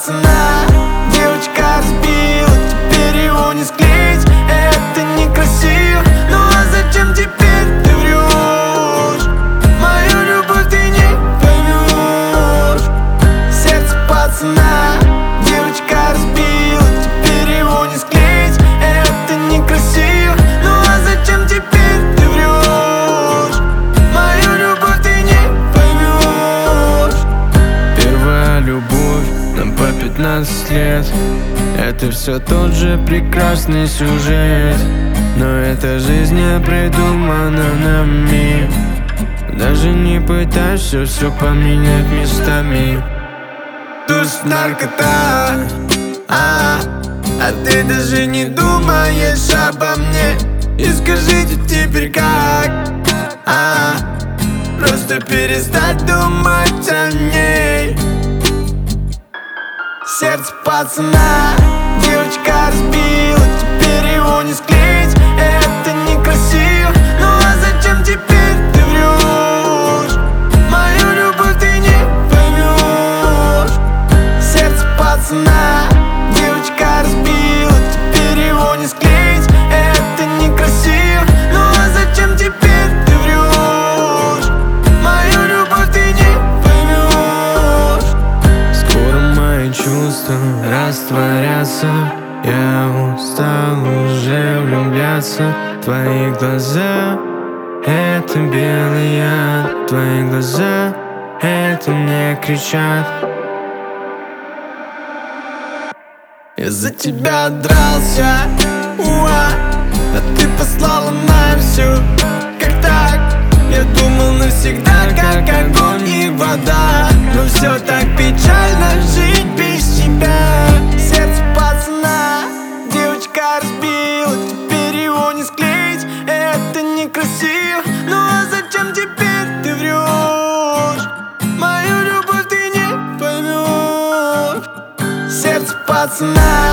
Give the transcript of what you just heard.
пацана девочка разбила, теперь его не склеить. Это некрасиво, ну а зачем теперь ты врешь? Мою любовь ты не поймешь. Сердце пацана девочка разбила, теперь его не склеить. Это некрасиво, ну а зачем теперь ты врешь? Мою любовь ты не поймешь. Первая любовь нам по 15 лет. Это все тот же прекрасный сюжет, но эта жизнь не придумана нами. Даже не пытайся все поменять местами. Душ наркота, а ты даже не думаешь обо мне. И скажите теперь как, просто перестать думать о ней. Сердце пацана девочка разбила, теперь его не склеить. Это некрасиво, ну а зачем теперь ты врешь? Мою любовь ты не поймешь. Сердце пацана девочка разбила, теперь его не склеить. Это некрасиво, ну а зачем теперь ты врешь? Мою любовь ты не поймешь. Скоро мои чувства растворятся. Я устал уже влюбляться. Твои глаза — это белый яд. Твои глаза — это мне кричат. Я за тебя дрался, а ты послала на всю. Как так? Я думал навсегда, как огонь и вода. Но все так печально жить без тебя. Сердце пацана девочка разбила, теперь его не склеить. Это некрасиво, ну а зачем теперь ты врешь? Мою любовь ты не поймешь. Сердце пацана